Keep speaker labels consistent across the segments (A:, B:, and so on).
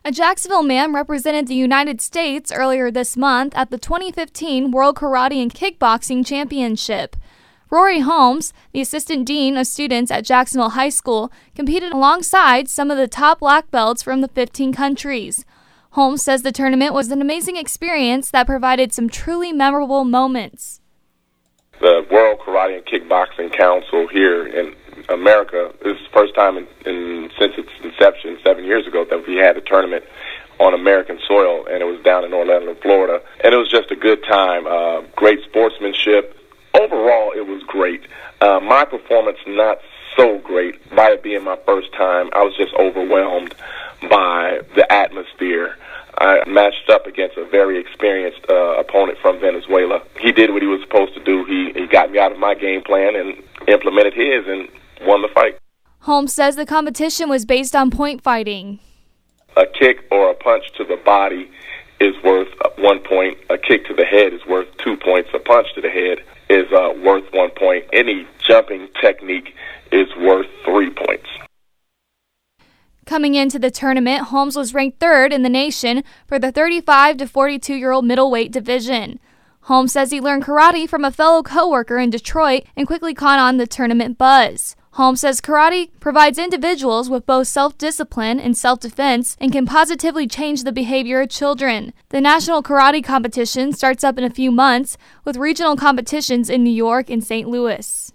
A: A Jacksonville man represented the United States earlier this month at the 2015 World Karate and Kickboxing Championship. Rory Holmes, the assistant dean of students at Jacksonville High School, competed alongside some of the top black belts from the 15 countries. Holmes says the tournament was an amazing experience that provided some truly memorable moments.
B: The World Karate and Kickboxing Council here in America, this is the first time since its inception 7 years ago that we had a tournament on American soil, and it was down in Orlando, Florida. And it was just a good time, great sportsmanship. Overall, it was great. My performance, not so great. By it being my first time, I was just overwhelmed by the atmosphere. I matched up against a very experienced opponent from Venezuela. He did what he was supposed to do. He got me out of my game plan and implemented his and won the fight.
A: Holmes says the competition was based on point fighting.
B: A kick or a punch to the body is worth 1 point. A kick to the head is worth 2 points. A punch to the head is worth 1 point. Any jumping technique is worth 3 points.
A: Coming into the tournament, Holmes was ranked third in the nation for the 35 to 42-year-old middleweight division. Holmes says he learned karate from a fellow coworker in Detroit and quickly caught on the tournament buzz. Holmes says karate provides individuals with both self-discipline and self-defense and can positively change the behavior of children. The national karate competition starts up in a few months, with regional competitions in New York and St. Louis.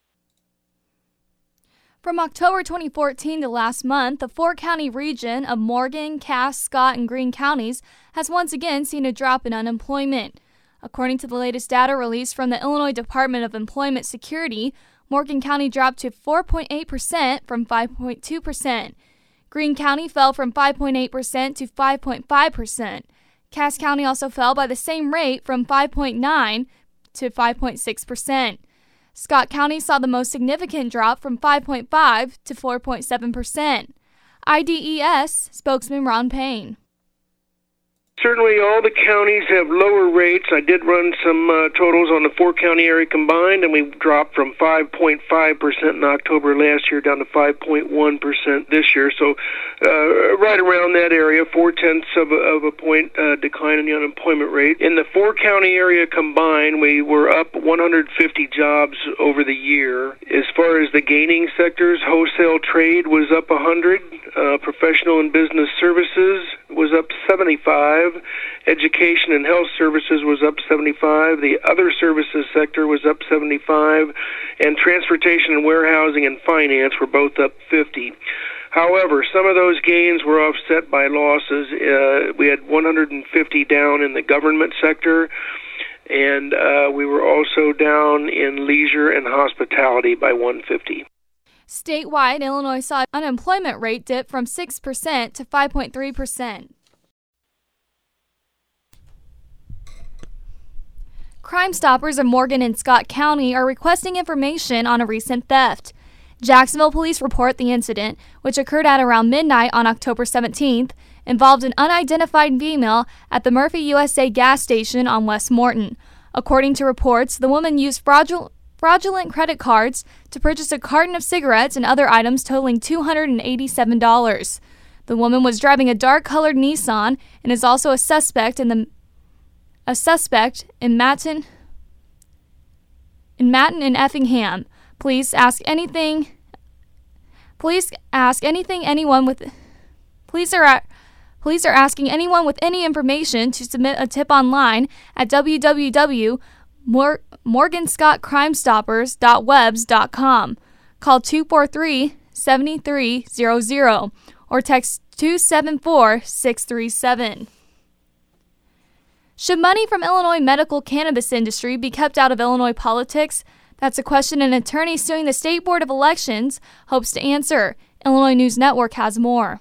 A: From October 2014 to last month, the four-county region of Morgan, Cass, Scott, and Greene counties has once again seen a drop in unemployment. According to the latest data released from the Illinois Department of Employment Security, Morgan County dropped to 4.8% from 5.2%. Greene County fell from 5.8% to 5.5%. Cass County also fell by the same rate from 5.9% to 5.6%. Scott County saw the most significant drop from 5.5% to 4.7%. IDES spokesman Ron Payne.
C: Certainly all the counties have lower rates. I did run some totals on the four-county area combined, and we dropped from 5.5% in October last year down to 5.1% this year. So right around that area, 0.4 of a point decline in the unemployment rate. In the four-county area combined, we were up 150 jobs over the year. As far as the gaining sectors, wholesale trade was up 100, professional and business services was up 75, education and health services was up 75, the other services sector was up 75, and transportation and warehousing and finance were both up 50. However, some of those gains were offset by losses. We had 150 down in the government sector, and we were also down in leisure and hospitality by 150.
A: Statewide, Illinois saw unemployment rate dip from 6% to 5.3%. Crime Stoppers of Morgan and Scott County are requesting information on a recent theft. Jacksonville police report the incident, which occurred at around midnight on October 17th, involved an unidentified female at the Murphy USA gas station on West Morton. According to reports, the woman used fraudulent credit cards to purchase a carton of cigarettes and other items totaling $287. The woman was driving a dark-colored Nissan and is also a suspect in Matin and Effingham. Police are asking anyone with any information to submit a tip online at www.morganscottcrimestoppers.webs.com. Call 243-7300 or text 274-637. Should money from Illinois medical cannabis industry be kept out of Illinois politics? That's a question an attorney suing the State Board of Elections hopes to answer. Illinois News Network has more.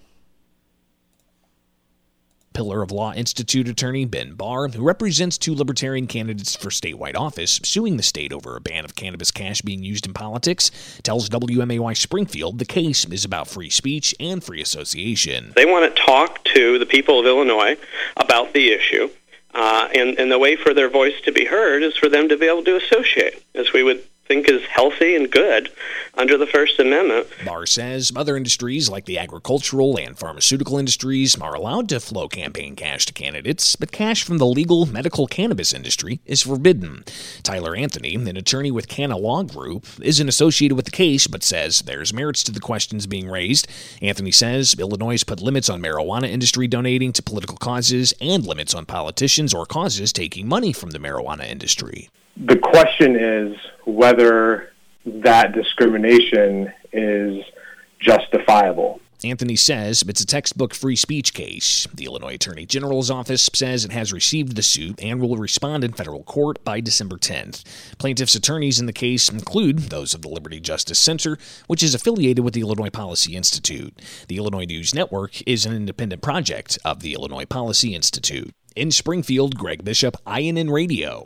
D: Pillar of Law Institute attorney Ben Barr, who represents two Libertarian candidates for statewide office, suing the state over a ban of cannabis cash being used in politics, tells WMAY Springfield the case is about free speech and free association.
E: They want to talk to the people of Illinois about the issue, and the way for their voice to be heard is for them to be able to associate, as we would think is healthy and good under the First Amendment.
D: Barr says other industries like the agricultural and pharmaceutical industries are allowed to flow campaign cash to candidates, but cash from the legal medical cannabis industry is forbidden. Tyler Anthony, an attorney with Canna Law Group, isn't associated with the case, but says there's merits to the questions being raised. Anthony says Illinois has put limits on marijuana industry donating to political causes and limits on politicians or causes taking money from the marijuana industry.
F: The question is whether that discrimination is justifiable.
D: Anthony says it's a textbook free speech case. The Illinois Attorney General's office says it has received the suit and will respond in federal court by December 10th. Plaintiffs' attorneys in the case include those of the Liberty Justice Center, which is affiliated with the Illinois Policy Institute. The Illinois News Network is an independent project of the Illinois Policy Institute. In Springfield, Greg Bishop, INN Radio.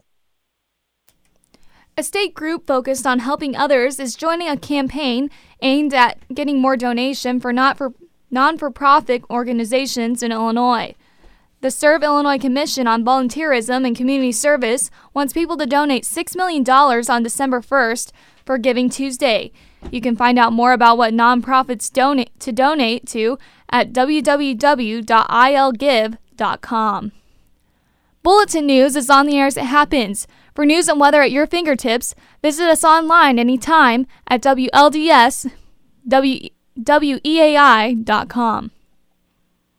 A: A state group focused on helping others is joining a campaign aimed at getting more donation for non-for-profit organizations in Illinois. The Serve Illinois Commission on Volunteerism and Community Service wants people to donate $6 million on December 1st for Giving Tuesday. You can find out more about what nonprofits donate to at www.ilgive.com. Bulletin News is on the air as it happens. For news and weather at your fingertips, visit us online anytime at WLDS, WEAI.com.